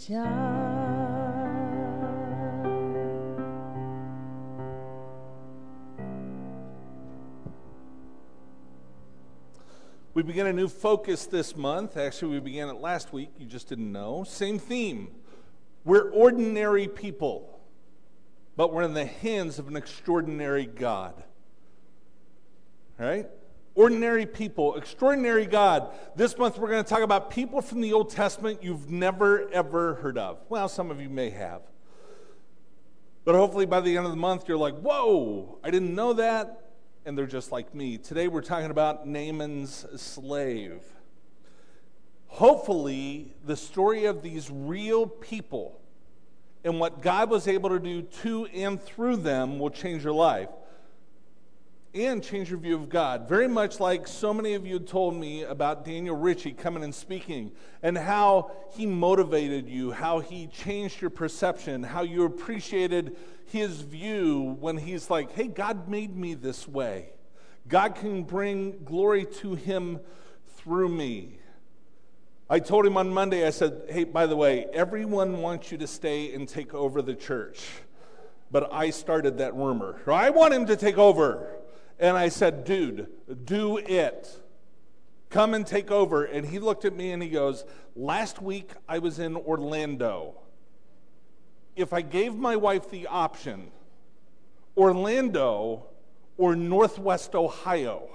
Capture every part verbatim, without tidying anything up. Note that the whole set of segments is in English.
We began a new focus this month. Actually, we began it last week. You just didn't know. Same theme. We're ordinary people, but we're in the hands of an extraordinary God. All right? Ordinary people, extraordinary God. This month we're going to talk about people from the Old Testament you've never, ever heard of. Well, some of you may have. But hopefully by the end of the month you're like, whoa, I didn't know that. And they're just like me. Today we're talking about Naaman's slave. Hopefully, the story of these real people and what God was able to do to and through them will change your life and change your view of God. Very much like so many of you had told me about Daniel Ritchie coming and speaking and how he motivated you, how he changed your perception, how you appreciated his view when he's like, hey, God made me this way. God can bring glory to him through me. I told him on Monday, I said, hey, by the way, everyone wants you to stay and take over the church. But I started that rumor. I want him to take over. And I said, dude, do it. Come and take over. And he looked at me and he goes, last week I was in Orlando. If I gave my wife the option, Orlando or Northwest Ohio,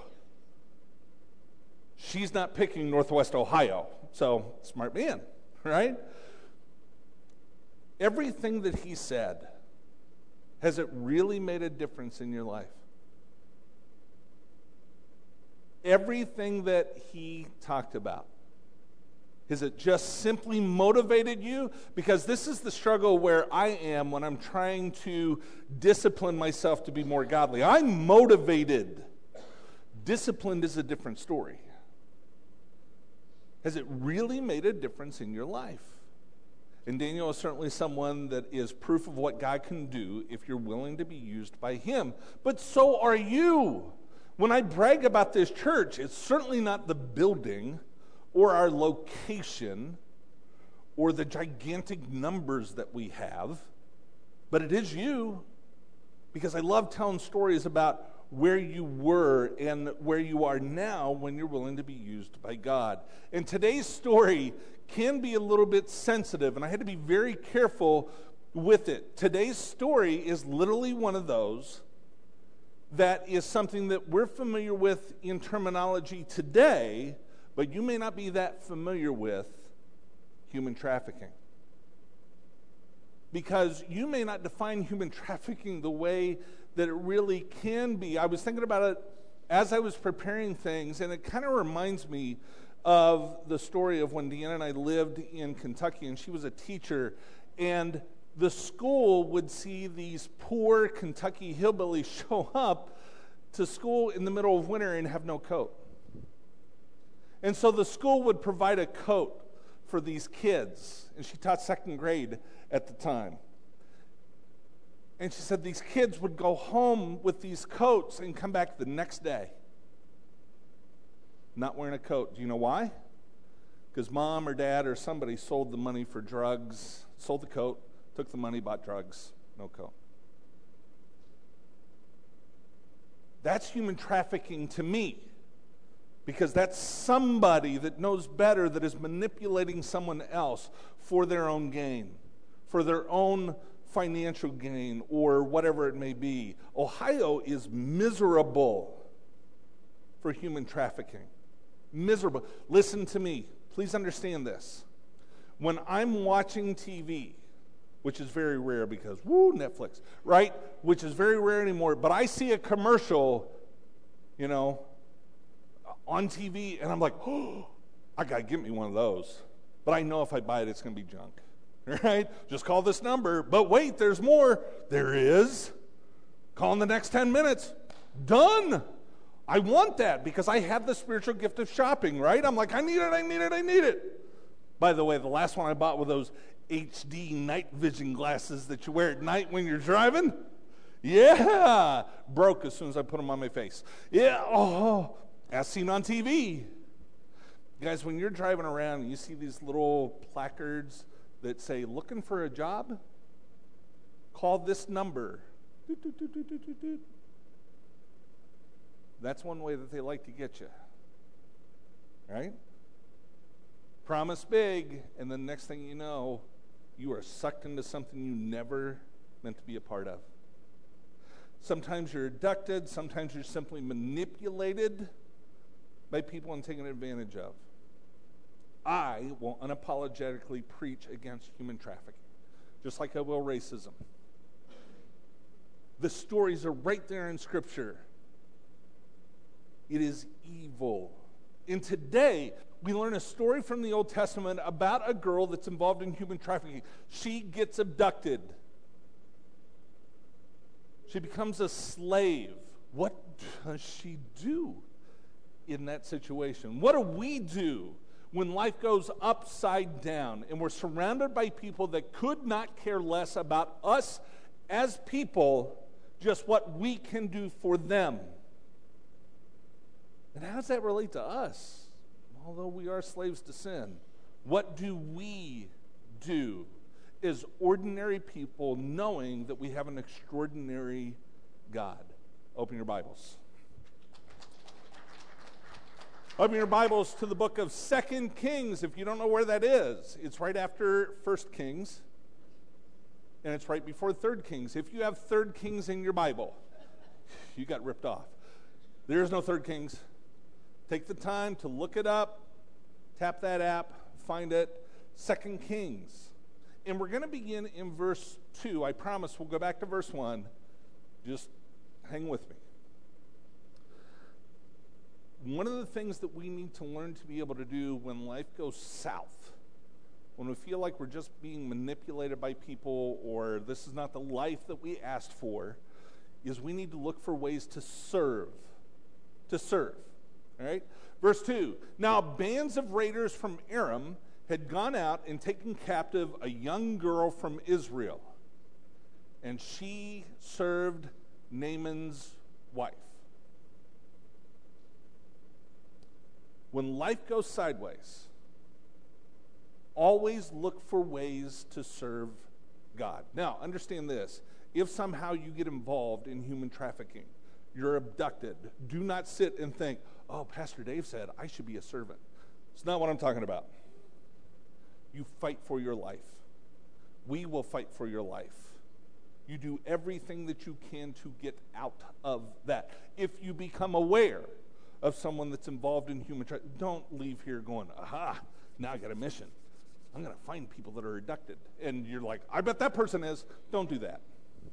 she's not picking Northwest Ohio. So, smart man, right? Everything that he said, has it really made a difference in your life? Everything that he talked about, has it just simply motivated you? Because this is the struggle where I am when I'm trying to discipline myself to be more godly. I'm motivated. Disciplined is a different story. Has it really made a difference in your life? And Daniel is certainly someone that is proof of what God can do if you're willing to be used by him. But so are you. When I brag about this church, it's certainly not the building or our location or the gigantic numbers that we have, but it is you, because I love telling stories about where you were and where you are now when you're willing to be used by God. And today's story can be a little bit sensitive, and I had to be very careful with it. Today's story is literally one of those that is something that we're familiar with in terminology today, but you may not be that familiar with human trafficking. Because you may not define human trafficking the way that it really can be. I was thinking about it as I was preparing things, and it kind of reminds me of the story of when Deanna and I lived in Kentucky, and she was a teacher, and the school would see these poor Kentucky hillbillies show up to school in the middle of winter and have no coat. And so the school would provide a coat for these kids. And she taught second grade at the time. And she said these kids would go home with these coats and come back the next day not wearing a coat. Do you know why? Because mom or dad or somebody sold the money for drugs, sold the coat, took the money, bought drugs, no coat. That's human trafficking to me. Because that's somebody that knows better that is manipulating someone else for their own gain, for their own financial gain, or whatever it may be. Ohio is miserable for human trafficking. Miserable. Listen to me. Please understand this. When I'm watching T V, which is very rare because, woo, Netflix, right? Which is very rare anymore, but I see a commercial, you know, on T V, and I'm like, oh, I got to get me one of those. But I know if I buy it, it's going to be junk, right? Just call this number. But wait, there's more. There is. Call in the next ten minutes. Done. I want that because I have the spiritual gift of shopping, right? I'm like, I need it, I need it, I need it. By the way, the last one I bought were those H D night vision glasses that you wear at night when you're driving. Yeah. Broke as soon as I put them on my face. Yeah. Oh. As seen on T V. Guys, when you're driving around and you see these little placards that say, looking for a job? Call this number. Doot, doot, doot, doot, doot, doot, doot. That's one way that they like to get you. Right? Promise big, and the next thing you know, you are sucked into something you never meant to be a part of. Sometimes you're abducted, sometimes you're simply manipulated by people and taken advantage of. I will unapologetically preach against human trafficking, just like I will racism. The stories are right there in Scripture. It is evil. And today, we learn a story from the Old Testament about a girl that's involved in human trafficking. She gets abducted. She becomes a slave. What does she do in that situation? What do we do when life goes upside down and we're surrounded by people that could not care less about us as people, just what we can do for them? And how does that relate to us? Although we are slaves to sin, what do we do as ordinary people, knowing that we have an extraordinary God? Open your Bibles. Open your Bibles to the book of Second Kings. If you don't know where that is, it's right after First Kings, and it's right before Third Kings. If you have Third Kings in your Bible, you got ripped off. There is no Third Kings. Take the time to look it up, tap that app, find it, Second Kings. And we're going to begin in verse two. I promise we'll go back to verse one. Just hang with me. One of the things that we need to learn to be able to do when life goes south, when we feel like we're just being manipulated by people or this is not the life that we asked for, is we need to look for ways to serve. To serve. All right? Verse two. Now bands of raiders from Aram had gone out and taken captive a young girl from Israel, and she served Naaman's wife. When life goes sideways, always look for ways to serve God. Now, understand this. If somehow you get involved in human trafficking, you're abducted, do not sit and think, oh, Pastor Dave said I should be a servant. It's not what I'm talking about. You fight for your life. We will fight for your life. You do everything that you can to get out of that. If you become aware of someone that's involved in human trafficking, don't leave here going, aha, now I got a mission. I'm going to find people that are abducted. And you're like, I bet that person is. Don't do that.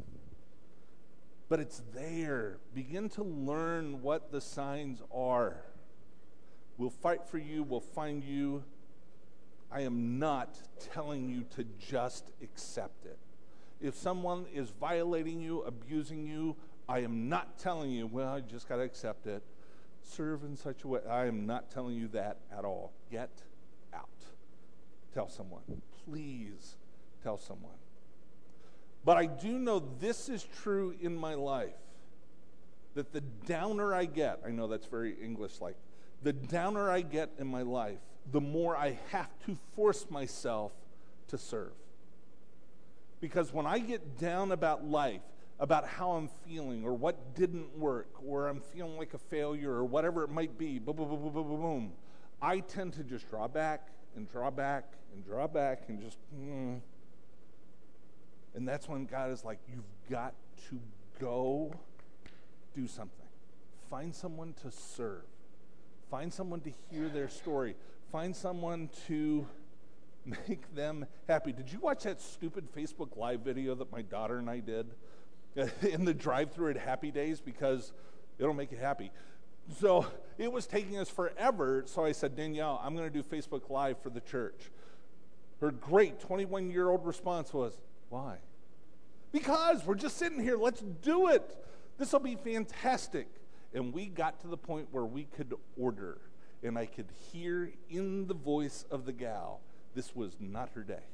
But it's there. Begin to learn what the signs are. We'll fight for you. We'll find you. I am not telling you to just accept it. If someone is violating you, abusing you, I am not telling you, well, you just got to accept it. Serve in such a way. I am not telling you that at all. Get out. Tell someone. Please tell someone. But I do know this is true in my life, that the downer I get, I know that's very English-like, the downer I get in my life, the more I have to force myself to serve. Because when I get down about life, about how I'm feeling, or what didn't work, or I'm feeling like a failure, or whatever it might be, boom, boom, boom, boom, boom, boom, boom, I tend to just draw back, and draw back, and draw back, and just, mm. And that's when God is like, you've got to go do something. Find someone to serve. Find someone to hear their story. Find someone to make them happy. Did you watch that stupid Facebook Live video that my daughter and I did in the drive-thru at Happy Days? Because it'll make you happy. So it was taking us forever, so I said, Danielle, I'm going to do Facebook Live for the church. Her great twenty-one-year-old response was, why? Because we're just sitting here. Let's do it. This will be fantastic. And we got to the point where we could order, and I could hear in the voice of the gal, this was not her day.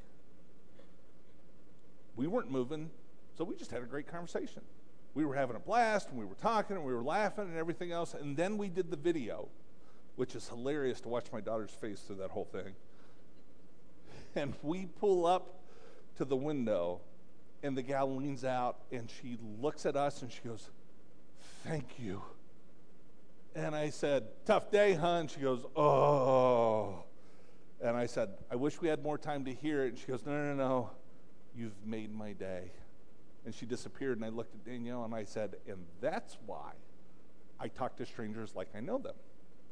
We weren't moving, so we just had a great conversation. We were having a blast, and we were talking, and we were laughing, and everything else. And then we did the video, which is hilarious to watch my daughter's face through that whole thing. And we pull up to the window, and the gal leans out, and she looks at us, and she goes, "Thank you." And I said, "Tough day, huh?" And she goes, "Oh." And I said, "I wish we had more time to hear it." And she goes, "No, no, no, you've made my day." And she disappeared, and I looked at Danielle, and I said, "And that's why I talk to strangers like I know them."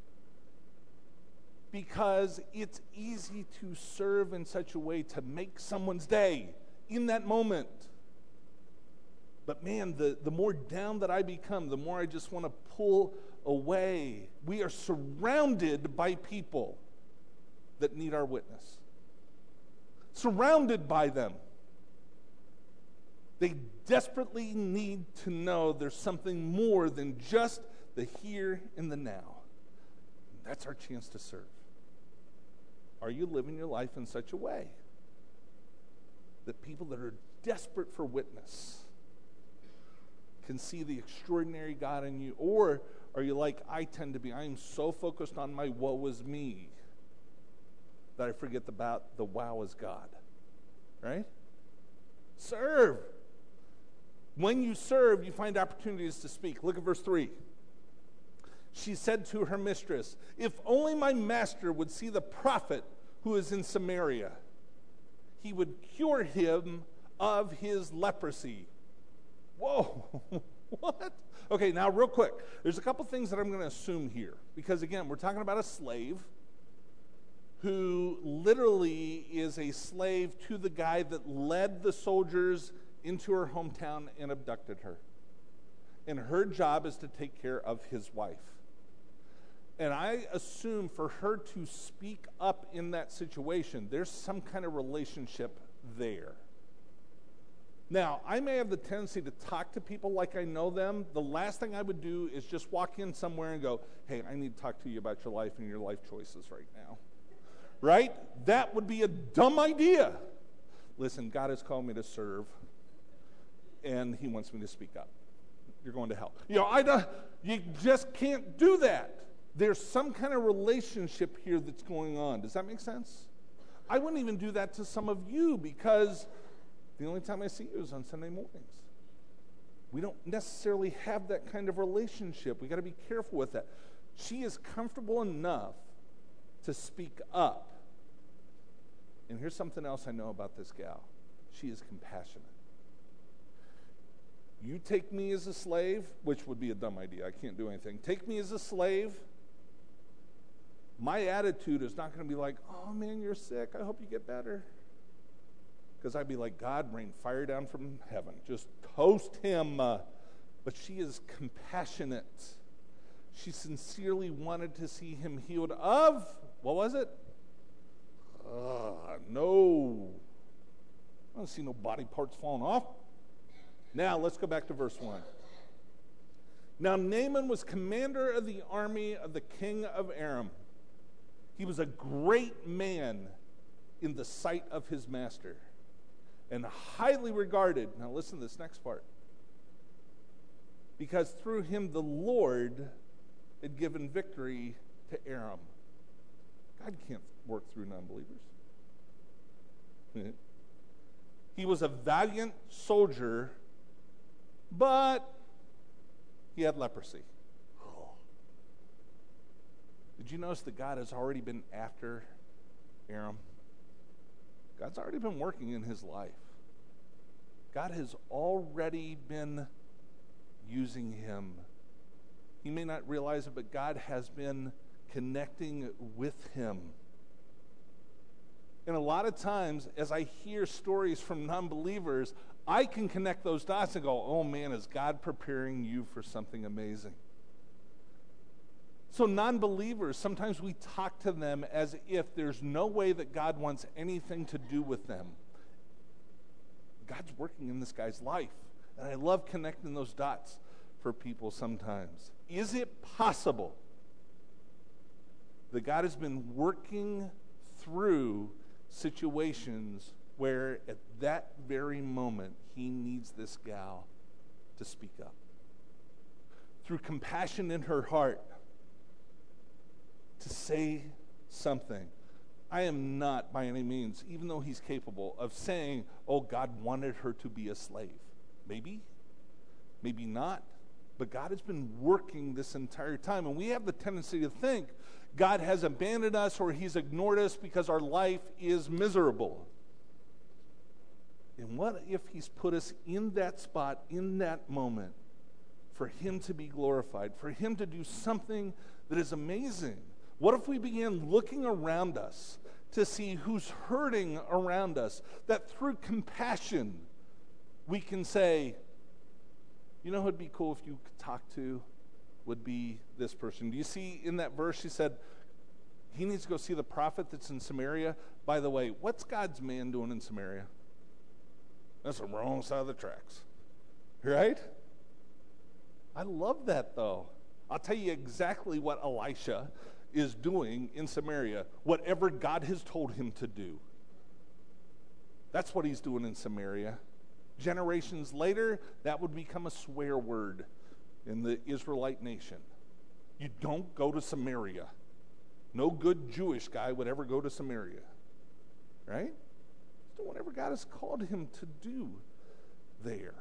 Because it's easy to serve in such a way to make someone's day in that moment. But man, the, the more down that I become, the more I just want to pull away. We are surrounded by people that need our witness. Surrounded by them. They desperately need to know there's something more than just the here and the now. That's our chance to serve. Are you living your life in such a way that people that are desperate for witness can see the extraordinary God in you? Or are you like I tend to be? I am so focused on my woe is me that I forget about the wow is God. Right? Serve. When you serve, you find opportunities to speak. Look at verse three. She said to her mistress, "If only my master would see the prophet who is in Samaria, he would cure him of his leprosy." Whoa, what? Okay, now real quick. There's a couple things that I'm going to assume here. Because again, we're talking about a slave who literally is a slave to the guy that led the soldiers into her hometown and abducted her. And her job is to take care of his wife. And I assume for her to speak up in that situation, there's some kind of relationship there. Now, I may have the tendency to talk to people like I know them. The last thing I would do is just walk in somewhere and go, "Hey, I need to talk to you about your life and your life choices right now." Right? That would be a dumb idea. Listen, God has called me to serve, and he wants me to speak up. You're going to hell. You know, I don't, you just can't do that. There's some kind of relationship here that's going on. Does that make sense? I wouldn't even do that to some of you because the only time I see you is on Sunday mornings. We don't necessarily have that kind of relationship. We got to be careful with that. She is comfortable enough to speak up. And here's something else I know about this gal. She is compassionate. You take me as a slave, which would be a dumb idea. I can't do anything. Take me as a slave. My attitude is not going to be like, "Oh man, you're sick. I hope you get better." Because I'd be like, "God, rain fire down from heaven. Just toast him." Uh, but she is compassionate. She sincerely wanted to see him healed of, what was it? Uh, no. I don't see no body parts falling off. Now, let's go back to verse one. Now, Naaman was commander of the army of the king of Aram. He was a great man in the sight of his master and highly regarded. Now, listen to this next part. Because through him the Lord had given victory to Aram. God can't work through non-believers. He was a valiant soldier, but he had leprosy. Did you notice that God has already been after Aram? God's already been working in his life. God has already been using him. He may not realize it, but God has been connecting with him. And a lot of times, as I hear stories from non-believers, I can connect those dots and go, "Oh man, is God preparing you for something amazing?" So non-believers, sometimes we talk to them as if there's no way that God wants anything to do with them. God's working in this guy's life. And I love connecting those dots for people sometimes. Is it possible that God has been working through situations where at that very moment he needs this gal to speak up? Through compassion in her heart, to say something. I am not by any means, even though he's capable, of saying, oh, God wanted her to be a slave. Maybe, maybe not. But God has been working this entire time. And we have the tendency to think God has abandoned us or he's ignored us because our life is miserable. And what if he's put us in that spot, in that moment, for him to be glorified, for him to do something that is amazing? What if we began looking around us to see who's hurting around us, that through compassion we can say, you know who would be cool if you could talk to would be this person. Do you see in that verse she said he needs to go see the prophet that's in Samaria? By the way, what's God's man doing in Samaria? That's the wrong side of the tracks, right? I love that, though. I'll tell you exactly what Elisha is doing in Samaria, whatever God has told him to do. That's what he's doing in Samaria. Generations later, that would become a swear word in the Israelite nation. You don't go to Samaria. No good Jewish guy would ever go to Samaria, right? He's doing whatever God has called him to do there.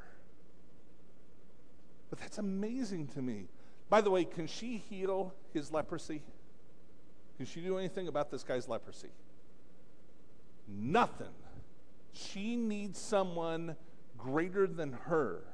But that's amazing to me. By the way, can she heal his leprosy? Can she do anything about this guy's leprosy? Nothing. She needs someone greater than her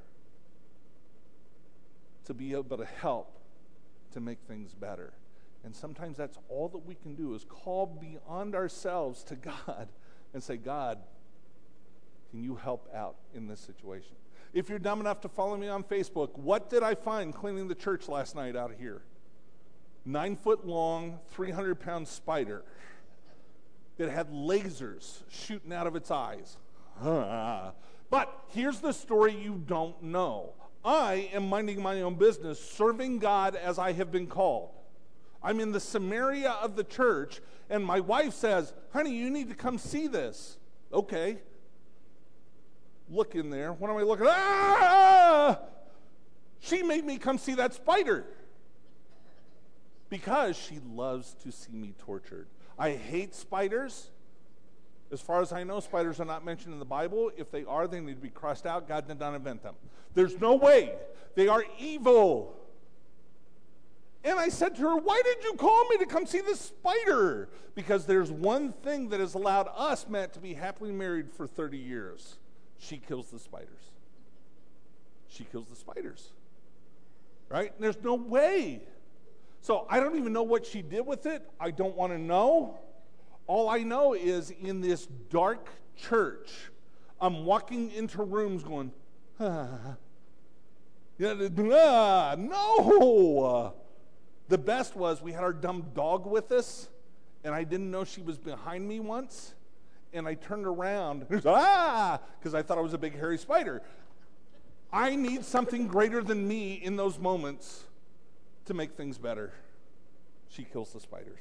to be able to help to make things better. And sometimes that's all that we can do, is call beyond ourselves to God and say, God, can you help out in this situation? If you're dumb enough to follow me on Facebook, what did I find cleaning the church last night out here? Nine foot long, three hundred pound spider that had lasers shooting out of its eyes. But here's the story you don't know. I am minding my own business, serving God as I have been called. I'm in the Samaria of the church, and my wife says, honey, you need to come see this. Okay. Look in there. What am I looking at? Ah! She made me come see that spider because she loves to see me tortured. I hate spiders. As far as I know, spiders are not mentioned in the Bible. If they are, they need to be crossed out. God did not invent them. There's no way. They are evil. And I said to her, why did you call me to come see this spider? Because there's one thing that has allowed us, Matt, to be happily married for thirty years. She kills the spiders. She kills the spiders. Right? And there's no way. So I don't even know what she did with it. I don't want to know. All I know is in this dark church, I'm walking into rooms going, ah. Yeah, ah, no. The best was we had our dumb dog with us, and I didn't know she was behind me once. And I turned around, and ah, because I thought I was a big hairy spider. I need something greater than me in those moments to make things better. She kills the spiders.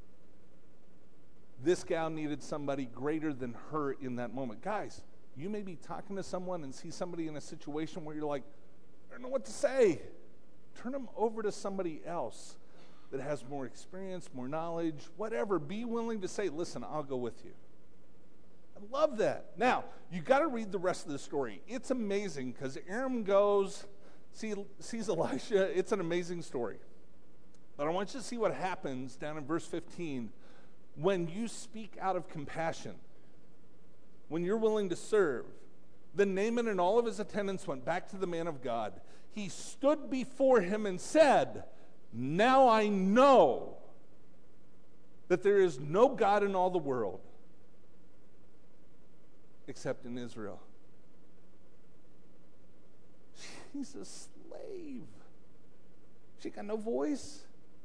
This gal needed somebody greater than her in that moment. Guys, you may be talking to someone and see somebody in a situation where you're like, I don't know what to say. Turn them over to somebody else that has more experience, more knowledge, whatever. Be willing to say, listen, I'll go with you. I love that. Now, you got to read the rest of the story. It's amazing because Aram goes, see, sees Elisha. It's an amazing story. But I want you to see what happens down in verse fifteen when you speak out of compassion, when you're willing to serve. Then Naaman and all of his attendants went back to the man of God. He stood before him and said, now I know that there is no God in all the world except in Israel. She's a slave. She got no voice.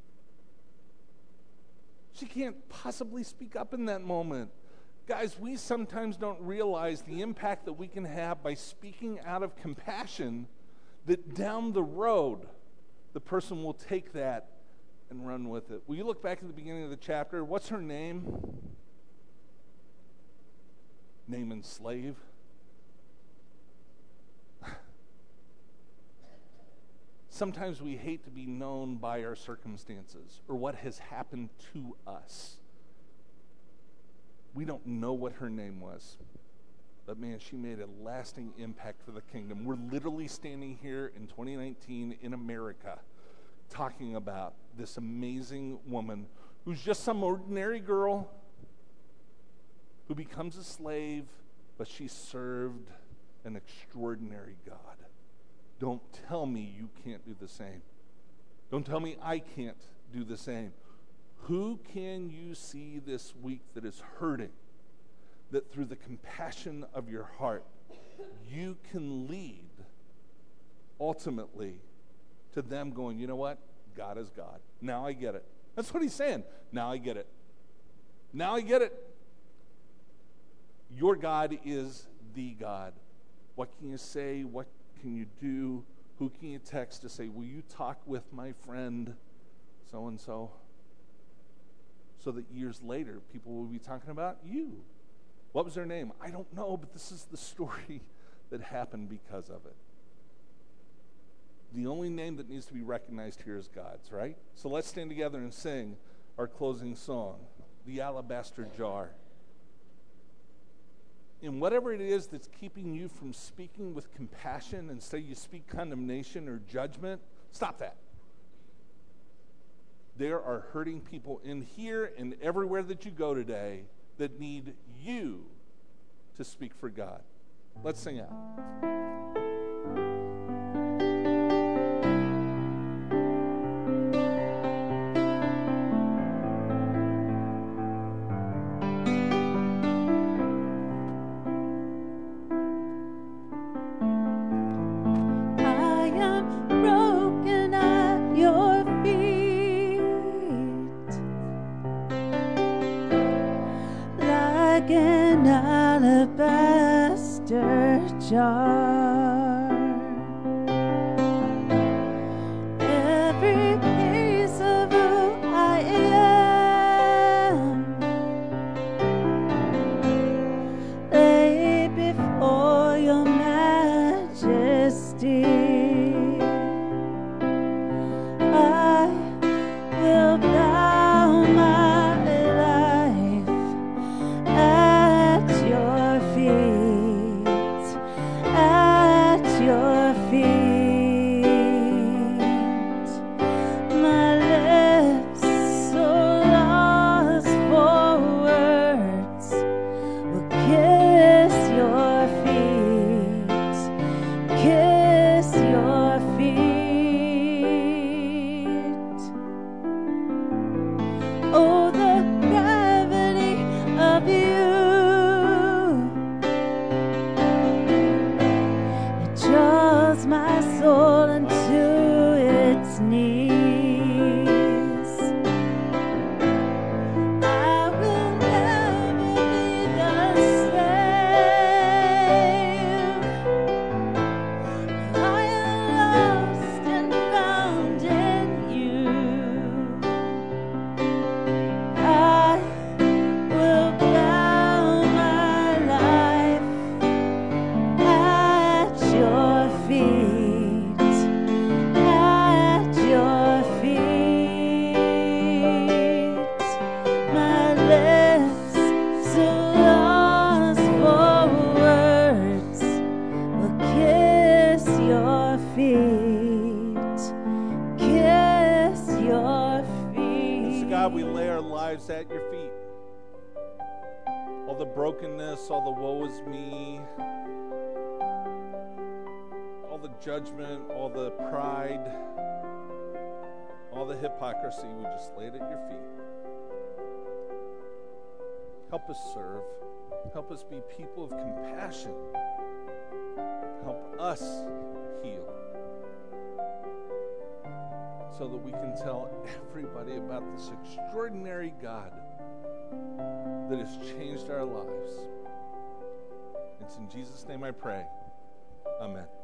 She can't possibly speak up in that moment. Guys, we sometimes don't realize the impact that we can have by speaking out of compassion, that down the road, the person will take that and run with it. Will you look back at the beginning of the chapter? What's her name? Naaman's slave. Sometimes we hate to be known by our circumstances or what has happened to us. We don't know what her name was. But man, she made a lasting impact for the kingdom. We're literally standing here in twenty nineteen in America talking about this amazing woman who's just some ordinary girl who becomes a slave, but she served an extraordinary God. Don't tell me you can't do the same. Don't tell me I can't do the same. Who can you see this week that is hurting, that through the compassion of your heart, you can lead ultimately to them going, you know what? God is God. Now I get it. That's what he's saying. Now I get it. Now I get it. Your God is the God. What can you say? What can you do? Who can you text to say, will you talk with my friend so-and-so? So that years later, people will be talking about you. What was their name? I don't know, but this is the story that happened because of it. The only name that needs to be recognized here is God's, right? So let's stand together and sing our closing song, The Alabaster Jar. And whatever it is that's keeping you from speaking with compassion, and say you speak condemnation or judgment, stop that. There are hurting people in here and everywhere that you go today that need you to speak for God. Let's sing out. An alabaster jar. Every piece of who I am lay before your majesty. I will bow my life at your feet, at your feet. My lips, so lost for words, will kiss your feet, kiss your feet. Oh, the gravity of you. It draws my soul into its knees. I will never be the same. I am lost and found in you. I will bow my life at your feet, at your feet. My lips, so lost for words, will kiss your feet, kiss your feet. So God, we lay our lives at your feet. All the brokenness, all the woe is me, all the judgment, all the pride, all the hypocrisy, we just lay it at your feet. Help us serve. Help us be people of compassion. Help us heal, so that we can tell everybody about this extraordinary God that has changed our lives. It's in Jesus' name I pray. Amen.